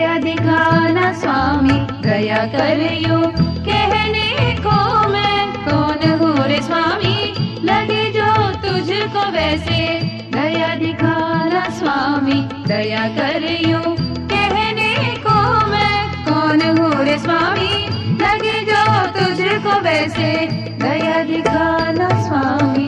दया दिखाना स्वामी दया कर यूं कहने को मैं कौन हूँ रे स्वामी लगे जो तुझको वैसे दया दिखाना स्वामी दया कर यूं कहने को मैं कौन हूँ रे स्वामी लगे जो तुझको वैसे दया दिखाना स्वामी।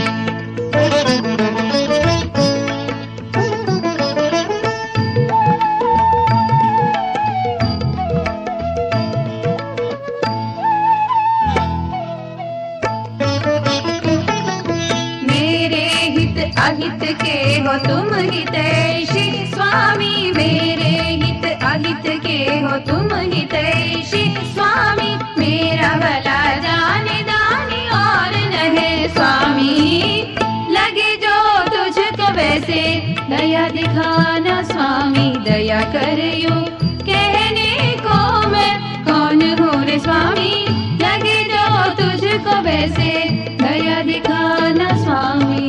अहित के हो तुम हितैषी स्वामी मेरे हित अहित के हो तुम हितैषी स्वामी मेरा भला जाने दानी और नहे स्वामी लगे जो तुझको वैसे दया दिखाना स्वामी दया कर यूं कहने को मैं कौन हूँ रे स्वामी लगे जो तुझको वैसे दया दिखाना स्वामी।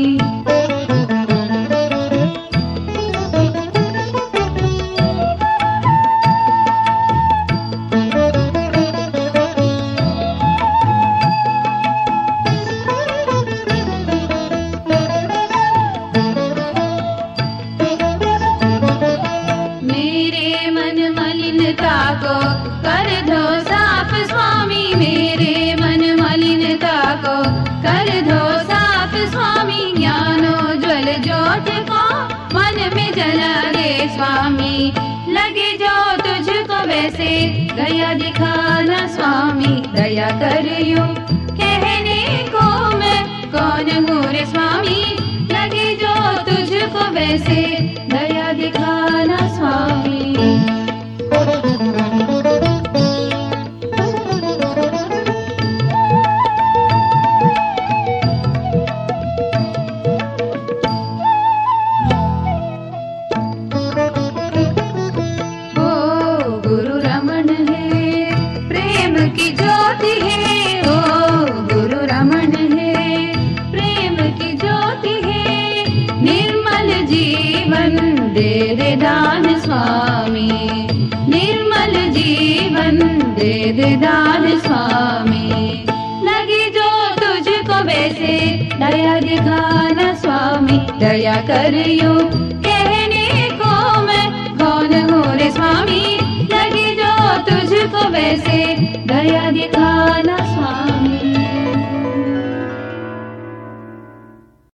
को कर दो साफ स्वामी मेरे मन मलिनता को कर दो साफ स्वामी ज्ञानोज्वल ज्योत को मन में जला दे स्वामी लगे जो तुझको वैसे दया दिखाना स्वामी दया कर यूं कहने को मैं कौन हूँ रे स्वामी लगे जो तुझको वैसे दया दिखाना स्वामी। दे दे दान स्वामी निर्मल जीवन दे दे दान स्वामी लगे जो तुझको वैसे दया दिखाना स्वामी दया कर यूं कहने को मैं कौन हूँ रे स्वामी लगे जो तुझको वैसे दया दिखाना